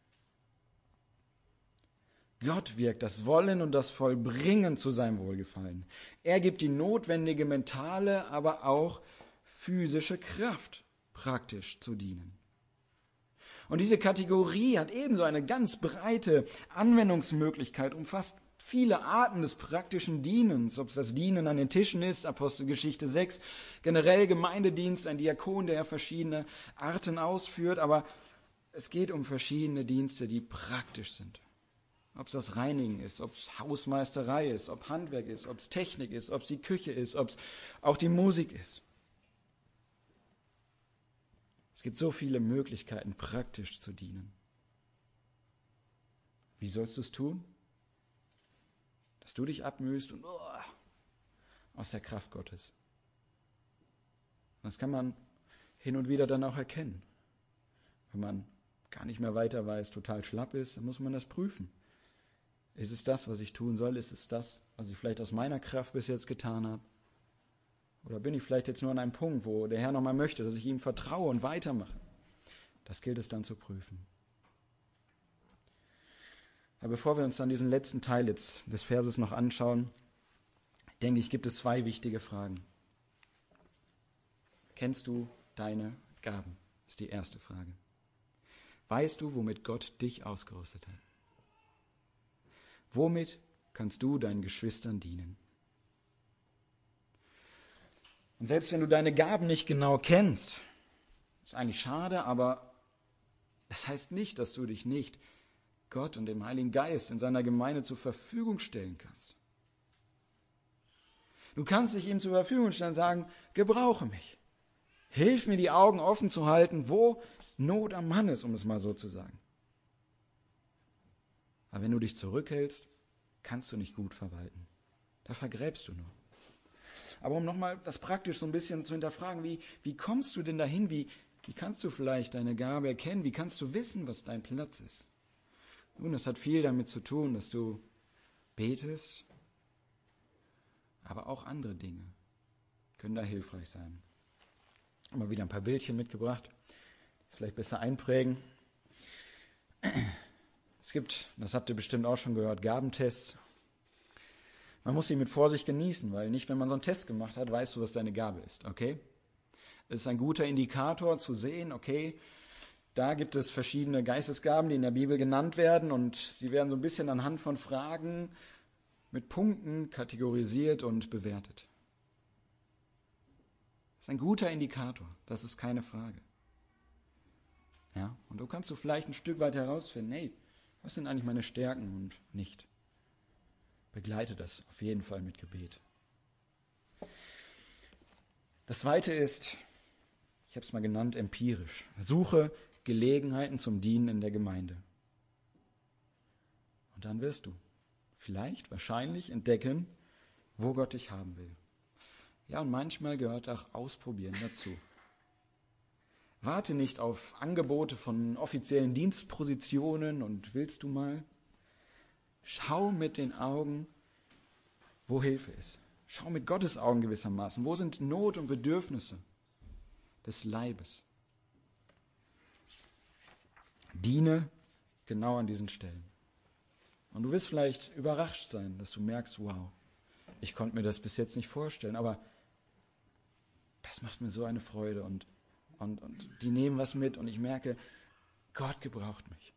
Gott wirkt das Wollen und das Vollbringen zu seinem Wohlgefallen. Er gibt die notwendige mentale, aber auch physische Kraft, praktisch zu dienen. Und diese Kategorie hat ebenso eine ganz breite Anwendungsmöglichkeit, umfasst viele Arten des praktischen Dienens, ob es das Dienen an den Tischen ist, Apostelgeschichte sechs, generell Gemeindedienst, ein Diakon, der verschiedene Arten ausführt, aber es geht um verschiedene Dienste, die praktisch sind. Ob es das Reinigen ist, ob es Hausmeisterei ist, ob Handwerk ist, ob es Technik ist, ob es die Küche ist, ob es auch die Musik ist. Es gibt so viele Möglichkeiten, praktisch zu dienen. Wie sollst du es tun? Dass du dich abmühst und oh, aus der Kraft Gottes. Das kann man hin und wieder dann auch erkennen. Wenn man gar nicht mehr weiter weiß, total schlapp ist, dann muss man das prüfen. Ist es das, was ich tun soll? Ist es das, was ich vielleicht aus meiner Kraft bis jetzt getan habe? Oder bin ich vielleicht jetzt nur an einem Punkt, wo der Herr nochmal möchte, dass ich ihm vertraue und weitermache? Das gilt es dann zu prüfen. Aber bevor wir uns dann diesen letzten Teil jetzt des Verses noch anschauen, denke ich, gibt es zwei wichtige Fragen. Kennst du deine Gaben? Ist die erste Frage. Weißt du, womit Gott dich ausgerüstet hat? Womit kannst du deinen Geschwistern dienen? Und selbst wenn du deine Gaben nicht genau kennst, ist eigentlich schade, aber das heißt nicht, dass du dich nicht Gott und dem Heiligen Geist in seiner Gemeinde zur Verfügung stellen kannst. Du kannst dich ihm zur Verfügung stellen und sagen, gebrauche mich. Hilf mir, die Augen offen zu halten, wo Not am Mann ist, um es mal so zu sagen. Aber wenn du dich zurückhältst, kannst du nicht gut verwalten. Da vergräbst du nur. Aber um nochmal das praktisch so ein bisschen zu hinterfragen, wie, wie kommst du denn dahin? Wie, wie kannst du vielleicht deine Gabe erkennen? Wie kannst du wissen, was dein Platz ist? Nun, das hat viel damit zu tun, dass du betest, aber auch andere Dinge können da hilfreich sein. Ich habe mal wieder ein paar Bildchen mitgebracht, das vielleicht besser einprägen. Es gibt, das habt ihr bestimmt auch schon gehört, Gabentests. Man muss sie mit Vorsicht genießen, weil nicht, wenn man so einen Test gemacht hat, weißt du, was deine Gabe ist, okay? Es ist ein guter Indikator zu sehen, okay, da gibt es verschiedene Geistesgaben, die in der Bibel genannt werden und sie werden so ein bisschen anhand von Fragen mit Punkten kategorisiert und bewertet. Das ist ein guter Indikator, das ist keine Frage. Ja, und du kannst du vielleicht ein Stück weit herausfinden, hey, was sind eigentlich meine Stärken und nicht. Begleite das auf jeden Fall mit Gebet. Das Zweite ist, ich habe es mal genannt, empirisch. Suche Gelegenheiten zum Dienen in der Gemeinde. Und dann wirst du vielleicht, wahrscheinlich entdecken, wo Gott dich haben will. Ja, und manchmal gehört auch Ausprobieren dazu. Warte nicht auf Angebote von offiziellen Dienstpositionen und willst du mal? Schau mit den Augen, wo Hilfe ist. Schau mit Gottes Augen gewissermaßen. Wo sind Not und Bedürfnisse des Leibes? Diene genau an diesen Stellen. Und du wirst vielleicht überrascht sein, dass du merkst, wow, ich konnte mir das bis jetzt nicht vorstellen, aber das macht mir so eine Freude und, und, und die nehmen was mit und ich merke, Gott gebraucht mich.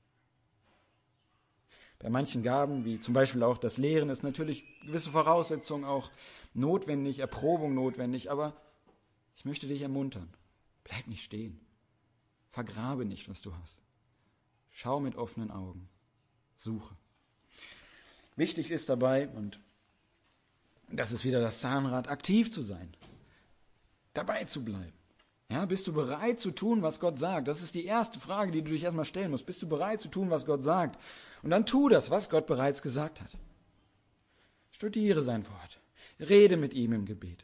Bei manchen Gaben, wie zum Beispiel auch das Lehren, ist natürlich gewisse Voraussetzungen auch notwendig, Erprobung notwendig, aber ich möchte dich ermuntern. Bleib nicht stehen. Vergrabe nicht, was du hast. Schau mit offenen Augen. Suche. Wichtig ist dabei, und das ist wieder das Zahnrad, aktiv zu sein. Dabei zu bleiben. Ja, bist du bereit zu tun, was Gott sagt? Das ist die erste Frage, die du dich erstmal stellen musst. Bist du bereit zu tun, was Gott sagt? Und dann tu das, was Gott bereits gesagt hat. Studiere sein Wort. Rede mit ihm im Gebet.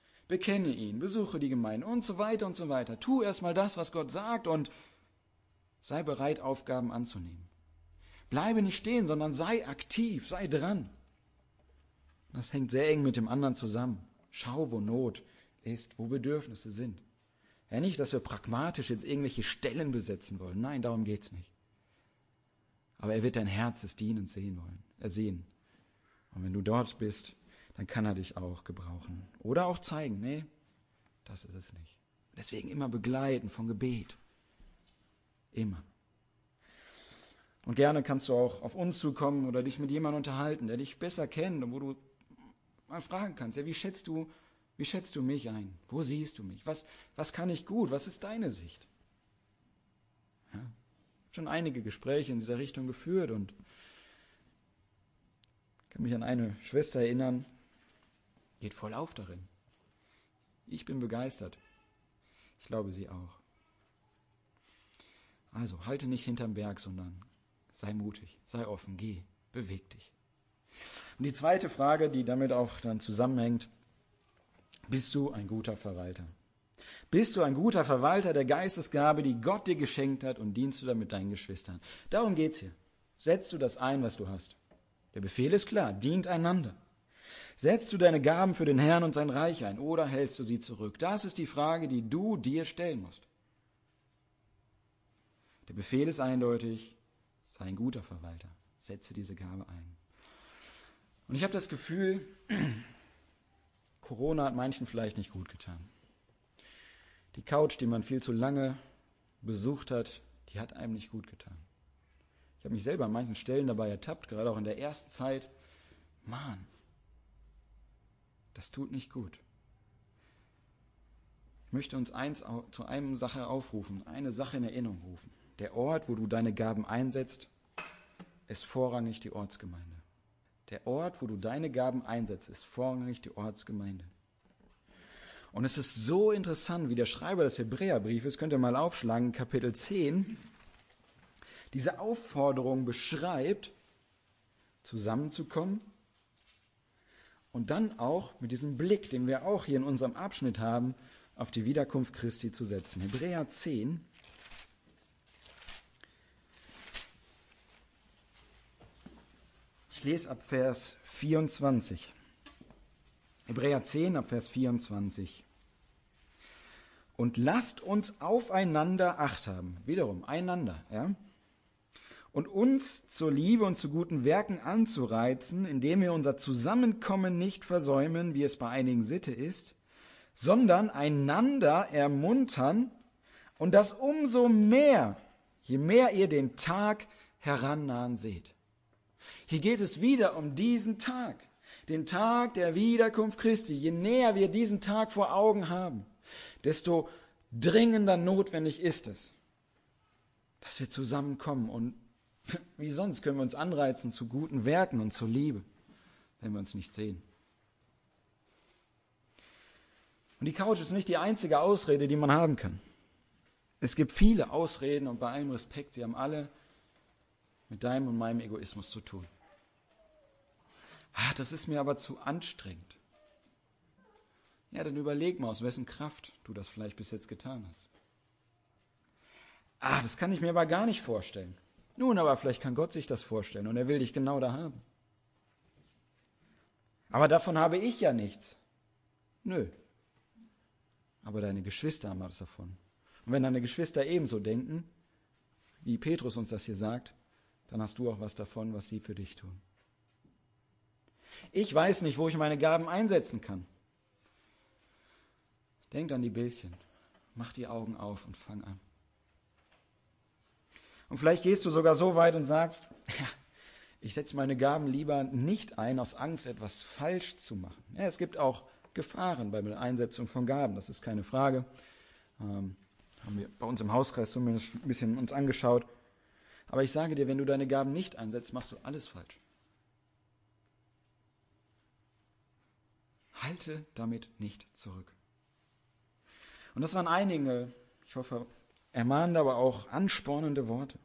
Bekenne ihn, besuche die Gemeinde und so weiter und so weiter. Tu erstmal das, was Gott sagt und Sei bereit, Aufgaben anzunehmen. Bleibe nicht stehen, sondern sei aktiv, sei dran. Das hängt sehr eng mit dem anderen zusammen. Schau, wo Not ist, wo Bedürfnisse sind. Ja, nicht, dass wir pragmatisch jetzt irgendwelche Stellen besetzen wollen. Nein, darum geht's nicht. Aber er wird dein Herz des Dienens sehen wollen, ersehen. Und wenn du dort bist, dann kann er dich auch gebrauchen. Oder auch zeigen, nee, das ist es nicht. Deswegen immer begleiten von Gebet. Immer. Und gerne kannst du auch auf uns zukommen oder dich mit jemandem unterhalten, der dich besser kennt und wo du mal fragen kannst, ja, wie schätzt du, wie schätzt du mich ein? Wo siehst du mich? Was, was kann ich gut? Was ist deine Sicht? Ja, ich habe schon einige Gespräche in dieser Richtung geführt und kann mich an eine Schwester erinnern, geht voll auf darin. Ich bin begeistert. Ich glaube, sie auch. Also, halte nicht hinterm Berg, sondern sei mutig, sei offen, geh, beweg dich. Und die zweite Frage, die damit auch dann zusammenhängt, bist du ein guter Verwalter? Bist du ein guter Verwalter der Geistesgabe, die Gott dir geschenkt hat, und dienst du damit deinen Geschwistern? Darum geht's hier. Setzt du das ein, was du hast? Der Befehl ist klar, dient einander. Setzt du deine Gaben für den Herrn und sein Reich ein, oder hältst du sie zurück? Das ist die Frage, die du dir stellen musst. Der Befehl ist eindeutig, sei ein guter Verwalter. Setze diese Gabe ein. Und ich habe das Gefühl, Corona hat manchen vielleicht nicht gut getan. Die Couch, die man viel zu lange besucht hat, die hat einem nicht gut getan. Ich habe mich selber an manchen Stellen dabei ertappt, gerade auch in der ersten Zeit. Mann, das tut nicht gut. Ich möchte uns eins zu einer Sache aufrufen, eine Sache in Erinnerung rufen. Der Ort, wo du deine Gaben einsetzt, ist vorrangig die Ortsgemeinde. Der Ort, wo du deine Gaben einsetzt, ist vorrangig die Ortsgemeinde. Und es ist so interessant, wie der Schreiber des Hebräerbriefes, könnt ihr mal aufschlagen, Kapitel zehn, diese Aufforderung beschreibt, zusammenzukommen und dann auch mit diesem Blick, den wir auch hier in unserem Abschnitt haben, auf die Wiederkunft Christi zu setzen. Hebräer zehn. Ich lese ab Vers vierundzwanzig. Hebräer zehn, ab Vers vierundzwanzig. Und lasst uns aufeinander Acht haben. Wiederum, einander, ja. Und uns zur Liebe und zu guten Werken anzureizen, indem wir unser Zusammenkommen nicht versäumen, wie es bei einigen Sitte ist, sondern einander ermuntern, und das umso mehr, je mehr ihr den Tag herannahen seht. Hier geht es wieder um diesen Tag, den Tag der Wiederkunft Christi. Je näher wir diesen Tag vor Augen haben, desto dringender notwendig ist es, dass wir zusammenkommen. Und wie sonst können wir uns anreizen zu guten Werken und zur Liebe, wenn wir uns nicht sehen. Und die Couch ist nicht die einzige Ausrede, die man haben kann. Es gibt viele Ausreden, und bei allem Respekt, sie haben alle mit deinem und meinem Egoismus zu tun. Ah, das ist mir aber zu anstrengend. Ja, dann überleg mal, aus wessen Kraft du das vielleicht bis jetzt getan hast. Ah, das kann ich mir aber gar nicht vorstellen. Nun, aber vielleicht kann Gott sich das vorstellen und er will dich genau da haben. Aber davon habe ich ja nichts. Nö. Aber deine Geschwister haben was davon. Und wenn deine Geschwister ebenso denken, wie Petrus uns das hier sagt, dann hast du auch was davon, was sie für dich tun. Ich weiß nicht, wo ich meine Gaben einsetzen kann. Denk an die Bildchen. Mach die Augen auf und fang an. Und vielleicht gehst du sogar so weit und sagst, ja, ich setze meine Gaben lieber nicht ein, aus Angst, etwas falsch zu machen. Ja, es gibt auch Gefahren bei der Einsetzung von Gaben, das ist keine Frage. Ähm, haben wir bei uns im Hauskreis zumindest ein bisschen uns angeschaut. Aber ich sage dir, wenn du deine Gaben nicht einsetzt, machst du alles falsch. Halte damit nicht zurück. Und das waren einige, ich hoffe, ermahnende, aber auch anspornende Worte.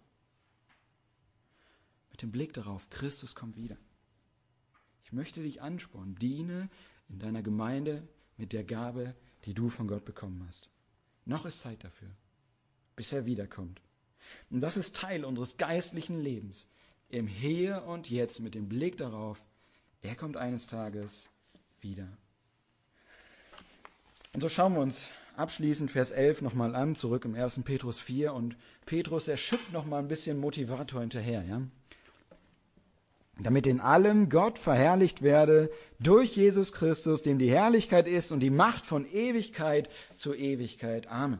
Mit dem Blick darauf, Christus kommt wieder. Ich möchte dich anspornen, diene in deiner Gemeinde mit der Gabe, die du von Gott bekommen hast. Noch ist Zeit dafür, bis er wiederkommt. Und das ist Teil unseres geistlichen Lebens. Im Hier und Jetzt mit dem Blick darauf, er kommt eines Tages wieder. Und so schauen wir uns abschließend Vers elf nochmal an, zurück im ersten Petrus vier. Und Petrus, er schüttet nochmal ein bisschen Motivator hinterher. Ja? Damit in allem Gott verherrlicht werde durch Jesus Christus, dem die Herrlichkeit ist und die Macht von Ewigkeit zu Ewigkeit. Amen.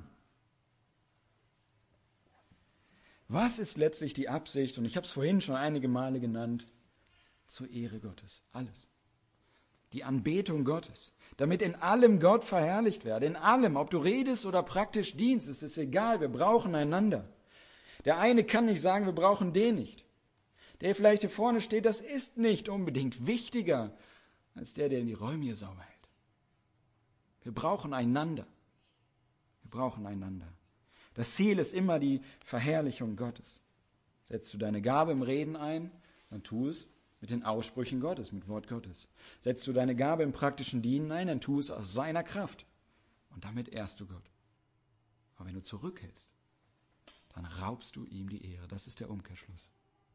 Was ist letztlich die Absicht? Und ich habe es vorhin schon einige Male genannt. Zur Ehre Gottes. Alles. Die Anbetung Gottes. Damit in allem Gott verherrlicht werde. In allem. Ob du redest oder praktisch dienst, es ist egal. Wir brauchen einander. Der eine kann nicht sagen, wir brauchen den nicht. Der vielleicht hier vorne steht, das ist nicht unbedingt wichtiger als der, der in die Räume hier sauber hält. Wir brauchen einander. Wir brauchen einander. Das Ziel ist immer die Verherrlichung Gottes. Setzt du deine Gabe im Reden ein, dann tu es mit den Aussprüchen Gottes, mit Wort Gottes. Setzt du deine Gabe im praktischen Dienen ein, dann tu es aus seiner Kraft. Und damit ehrst du Gott. Aber wenn du zurückhältst, dann raubst du ihm die Ehre. Das ist der Umkehrschluss.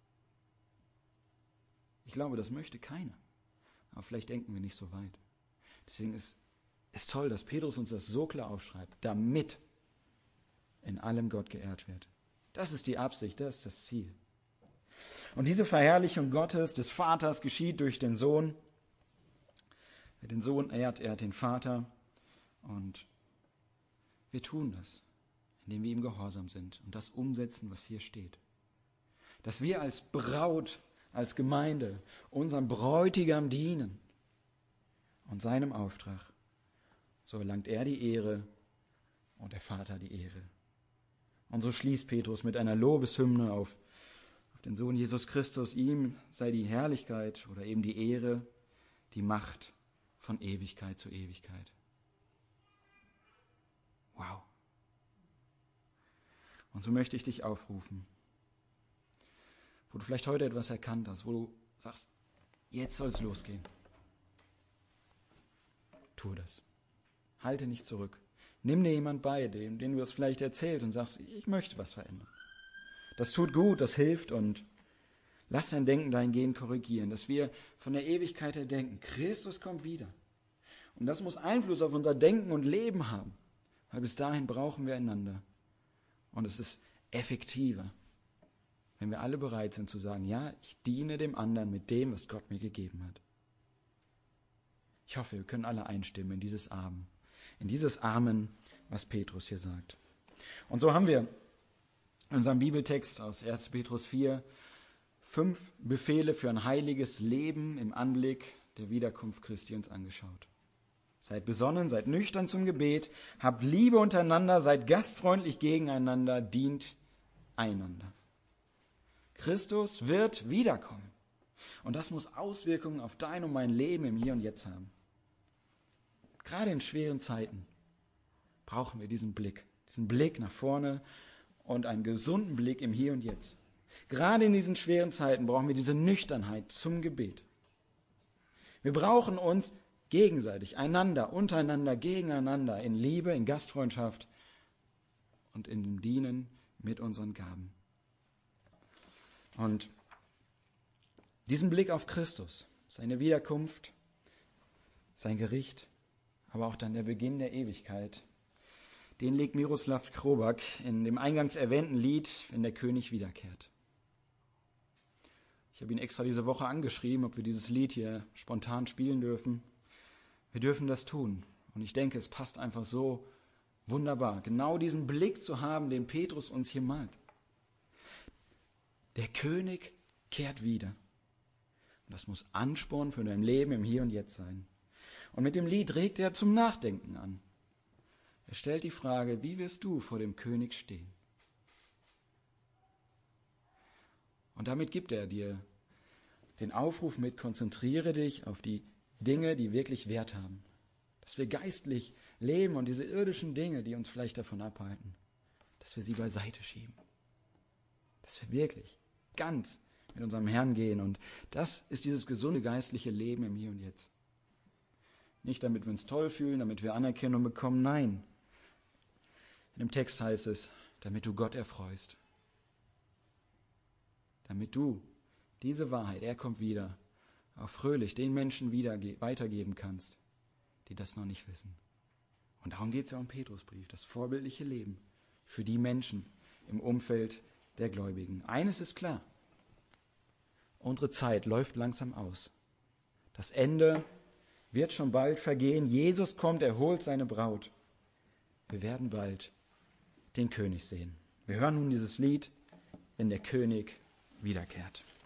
Ich glaube, das möchte keiner. Aber vielleicht denken wir nicht so weit. Deswegen ist es toll, dass Petrus uns das so klar aufschreibt, damit in allem Gott geehrt wird. Das ist die Absicht, das ist das Ziel. Und diese Verherrlichung Gottes, des Vaters, geschieht durch den Sohn. Wer den Sohn ehrt, ehrt den Vater. Und wir tun das, indem wir ihm gehorsam sind und das umsetzen, was hier steht. Dass wir als Braut, als Gemeinde unserem Bräutigam dienen und seinem Auftrag. So erlangt er die Ehre und der Vater die Ehre. Und so schließt Petrus mit einer Lobeshymne auf, auf den Sohn Jesus Christus. Ihm sei die Herrlichkeit oder eben die Ehre, die Macht von Ewigkeit zu Ewigkeit. Wow. Und so möchte ich dich aufrufen, wo du vielleicht heute etwas erkannt hast, wo du sagst, jetzt soll es losgehen. Tu das. Halte nicht zurück. Nimm dir jemand bei, dem, den du es vielleicht erzählst und sagst, ich möchte was verändern. Das tut gut, das hilft und lass dein Denken dahingehend korrigieren, dass wir von der Ewigkeit her denken, Christus kommt wieder. Und das muss Einfluss auf unser Denken und Leben haben, weil bis dahin brauchen wir einander. Und es ist effektiver, wenn wir alle bereit sind zu sagen, ja, ich diene dem anderen mit dem, was Gott mir gegeben hat. Ich hoffe, wir können alle einstimmen in dieses Amen, in dieses Amen, was Petrus hier sagt. Und so haben wir in unserem Bibeltext aus erster Petrus vier fünf Befehle für ein heiliges Leben im Anblick der Wiederkunft Christi uns angeschaut. Seid besonnen, seid nüchtern zum Gebet, habt Liebe untereinander, seid gastfreundlich gegeneinander, dient einander. Christus wird wiederkommen. Und das muss Auswirkungen auf dein und mein Leben im Hier und Jetzt haben. Gerade in schweren Zeiten brauchen wir diesen Blick, diesen Blick nach vorne und einen gesunden Blick im Hier und Jetzt. Gerade in diesen schweren Zeiten brauchen wir diese Nüchternheit zum Gebet. Wir brauchen uns gegenseitig, einander, untereinander, gegeneinander, in Liebe, in Gastfreundschaft und in dem Dienen mit unseren Gaben. Und diesen Blick auf Christus, seine Wiederkunft, sein Gericht, aber auch dann der Beginn der Ewigkeit, den legt Miroslav Krobak in dem eingangs erwähnten Lied, wenn der König wiederkehrt. Ich habe ihn extra diese Woche angeschrieben, ob wir dieses Lied hier spontan spielen dürfen. Wir dürfen das tun. Und ich denke, es passt einfach so wunderbar, genau diesen Blick zu haben, den Petrus uns hier malt. Der König kehrt wieder. Und das muss Ansporn für dein Leben im Hier und Jetzt sein. Und mit dem Lied regt er zum Nachdenken an. Er stellt die Frage, wie wirst du vor dem König stehen? Und damit gibt er dir den Aufruf mit, konzentriere dich auf die Dinge, die wirklich Wert haben. Dass wir geistlich leben und diese irdischen Dinge, die uns vielleicht davon abhalten, dass wir sie beiseite schieben. Dass wir wirklich ganz mit unserem Herrn gehen. Und das ist dieses gesunde geistliche Leben im Hier und Jetzt. Nicht damit wir uns toll fühlen, damit wir Anerkennung bekommen, nein. In dem Text heißt es, damit du Gott erfreust. damit du diese Wahrheit, er kommt wieder, auch fröhlich den Menschen wieder weitergeben kannst, die das noch nicht wissen. Und darum geht es ja um Petrusbrief, das vorbildliche Leben für die Menschen im Umfeld der Gläubigen. Eines ist klar, unsere Zeit läuft langsam aus. Das Ende wird schon bald vergehen. Jesus kommt, er holt seine Braut. Wir werden bald den König sehen. Wir hören nun dieses Lied, wenn der König wiederkehrt.